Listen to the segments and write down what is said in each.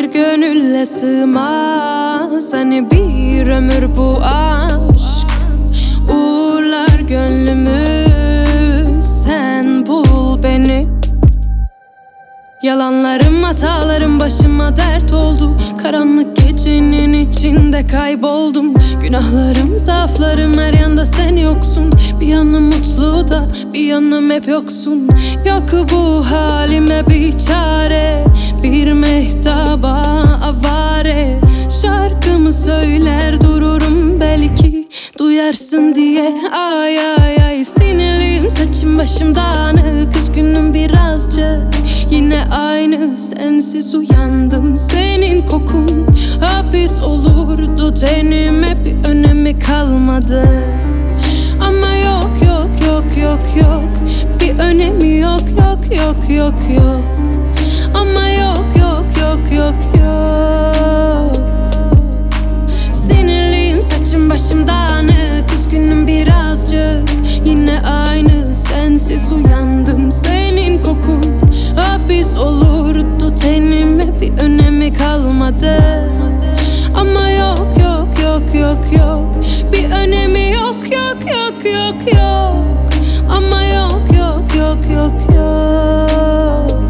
gönülle sığmaz hani bir ömür bu aşk. Uğurlar gönlümü, sen bul beni. Yalanlarım, hatalarım başıma dert oldu. Karanlık gecenin içinde kayboldum. Günahlarım, zaaflarım, her yanda sen yoksun. Bir yanım mutlu da bir yanım hep yoksun. Yok bu halime bir çare, bir mehtaba avare. Şarkımı söyler dururum, belki duyarsın diye. Ay ay ay, sinirliyim, saçım başım dağınık, üzgünüm birazcık. Yine aynı, sensiz uyandım. Senin kokun hapis olurdu tenime, bir önemi kalmadı. Ama yok yok yok yok yok, bir önemi yok yok yok yok yok. Ama yok yok yok yok yok. Sinirliyim, saçım başım dağınık, üzgünüm birazcık. Yine aynı, sensiz uyandım. Senin kokun hapis olurdu tenime, bir önemi kalmadı. Ama yok yok yok yok yok, bir önemi yok yok yok yok yok. Ama yok yok yok yok yok.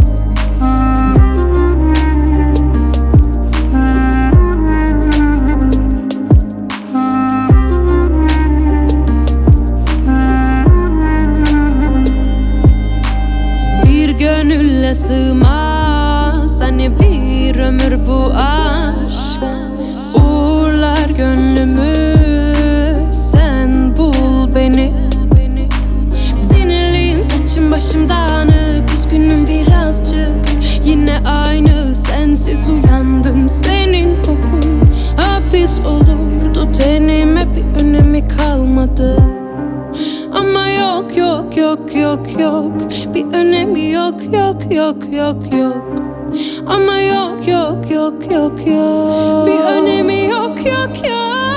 Gönülle sığmaz hani bir ömür bu aşk. Uğurlar gönlümü, sen bul beni. Sinirliyim, saçım başım dağınık, üzgünüm birazcık. Yine aynı, sensiz uyandım. Senin kokun hapis olurdu tenime, bir önemi kalmadı. Ama yok yok yok yok yok, bir önemi yok yok yok yok yok. Ama yok yok yok yok yok, bir önemi yok yok yok.